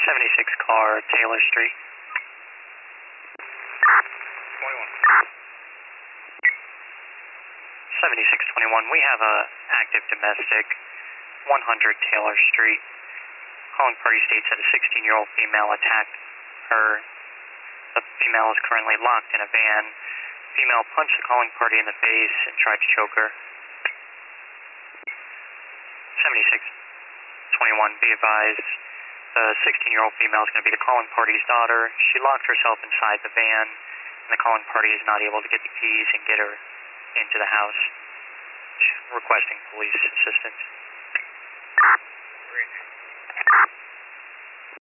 76 car, Taylor Street. 21. 7621, we have a active domestic, 100 Taylor Street. Calling party states that a 16-year-old female attacked her. The female is currently locked in a van. Female punched the calling party in the face and tried to choke her. 7621, be advised, the 16-year-old female is going to be the calling party's daughter. She locked herself inside the van, and the calling party is not able to get the keys and get her into the house. Requesting police assistance.